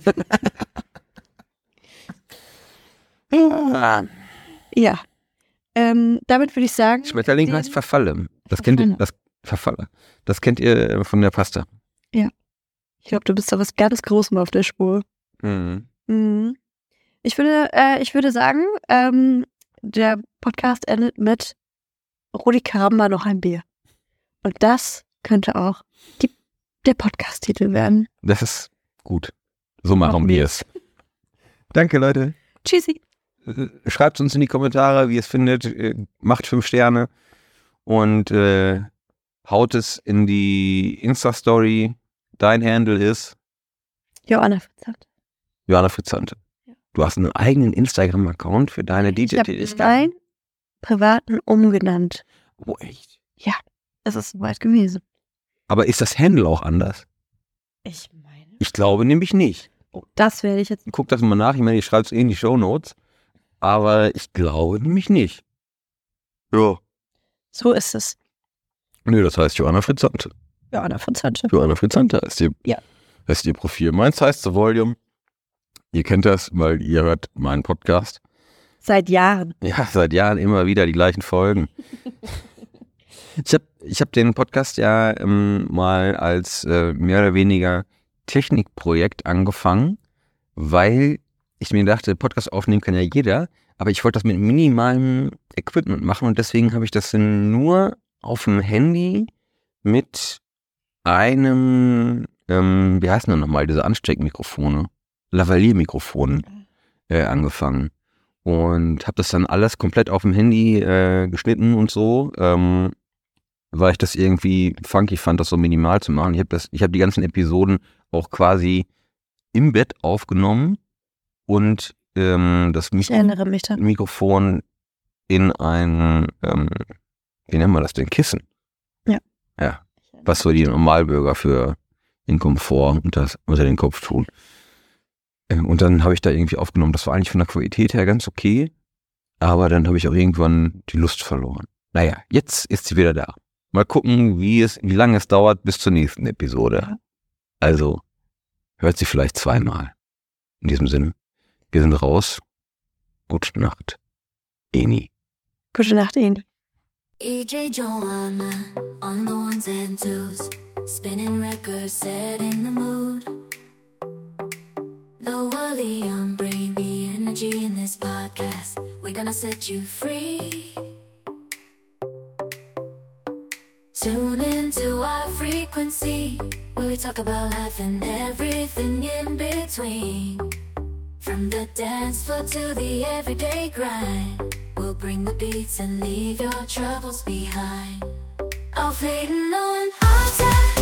Ja. Ähm, damit würde ich sagen. Schmetterling den- heißt Verfalle. Das kennt ihr, Verfalle. das Verfalle. Das kennt ihr von der Pasta. Ich glaube, du bist da was ganz Großem auf der Spur. Mhm. Mhm. Ich würde, äh, ich würde sagen, ähm, der Podcast endet mit Rudi Caramba noch ein Bier. Und das könnte auch die, der Podcast-Titel werden. Das ist gut. So machen Machen wir wir. es. Danke, Leute. Tschüssi. Schreibt uns in die Kommentare, wie ihr es findet. Äh, Macht fünf Sterne und äh, haut es in die Insta-Story. Dein Handle ist Joanna Fitzert. Joanna Fritzante. Ja. Du hast einen eigenen Instagram-Account für deine D Ich habe J-Tätigkeit. meinen privaten umgenannt. Oh, echt? Es ist soweit gewesen. Aber ist das Handle auch anders? Ich meine. Ich glaube nämlich nicht. Oh, das werde ich jetzt. Guck das mal nach. Ich meine, ich schreibe es eh in die Shownotes. Aber ich glaube nämlich nicht. Ja. So ist es. Nö, das heißt Joanna Fritzante. Joanna Fitzert. Joanna Fritzante ist ihr, Ja. ist ihr Profil. Meins heißt The Volume. Ihr kennt das, weil ihr hört meinen Podcast. Seit Jahren. Ja, seit Jahren immer wieder die gleichen Folgen. ich habe ich hab den Podcast ja ähm, mal als äh, mehr oder weniger Technikprojekt angefangen, weil ich mir dachte, Podcast aufnehmen kann ja jeder, aber ich wollte das mit minimalem Equipment machen und deswegen habe ich das dann nur auf dem Handy mit einem, ähm, wie heißen denn nochmal, diese Ansteckmikrofone, Lavalier-Mikrofone äh, angefangen. Und habe das dann alles komplett auf dem Handy äh, geschnitten und so, ähm, weil ich das irgendwie funky fand, das so minimal zu machen. Ich habe das, ich habe die ganzen Episoden auch quasi im Bett aufgenommen und ähm, das Ich Mikro erinnere mich dann. Mikrofon in ein, ähm, wie nennen wir das denn, Kissen. Ja. Ja, was so die Normalbürger für den Komfort unter, unter den Kopf tun. Ähm, Und dann habe ich da irgendwie aufgenommen. Das war eigentlich von der Qualität her ganz okay. Aber dann habe ich auch irgendwann die Lust verloren. Naja, jetzt ist sie wieder da. Mal gucken, wie es, wie lange es dauert bis zur nächsten Episode. Ja. Also, hört sie vielleicht zweimal. In diesem Sinne, wir sind raus. Gute Nacht. Eni. Gute Nacht, Ihnen. E J Joanna on the ones and twos, spinning records, setting the mood. The volume, bring the energy in this podcast. We're gonna set you free. Tune in to our frequency, where we talk about life and everything in between. From the dance floor to the everyday grind, we'll bring the beats and leave your troubles behind. All fading on our time.